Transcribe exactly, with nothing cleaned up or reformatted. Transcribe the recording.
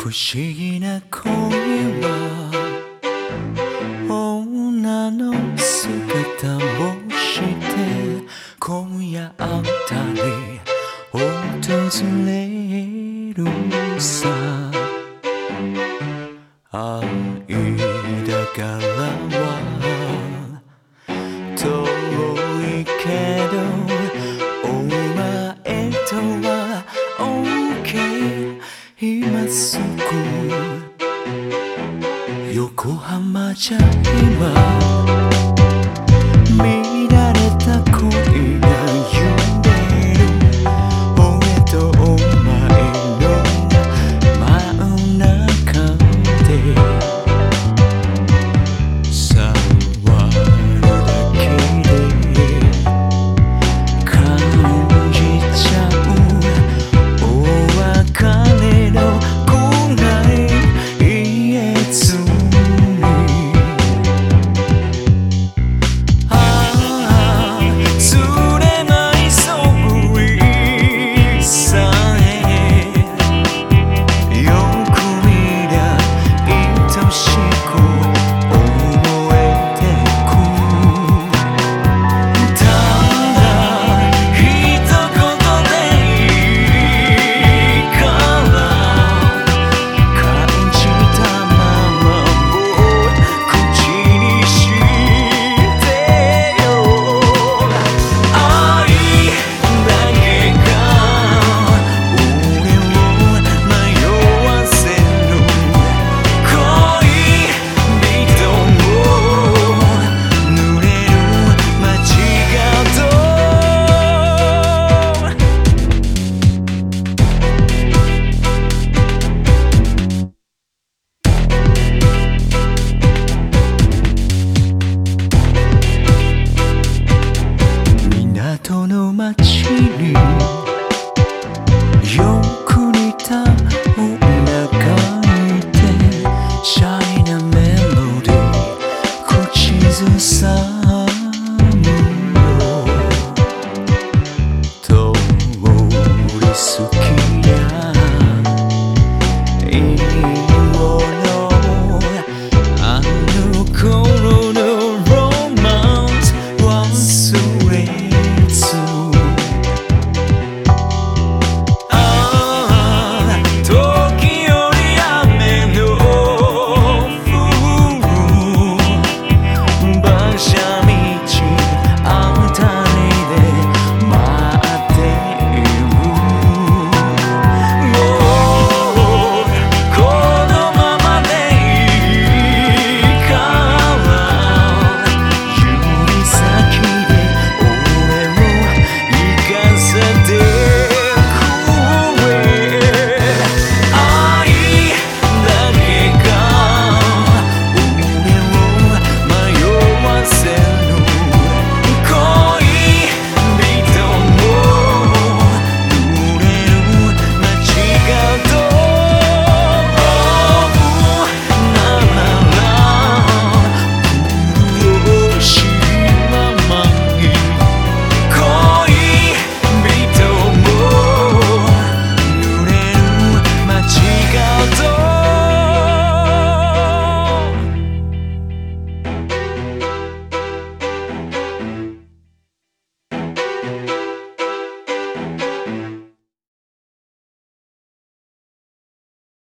不思議な恋は女の姿をして今夜あたり訪れるさ。愛だからは遠いけどお前とは OK 今すぐ横浜じゃ今乱れた恋が揺れる俺とお前の真ん中で触るだけで感じちゃうお別れの来ない言えず港の街に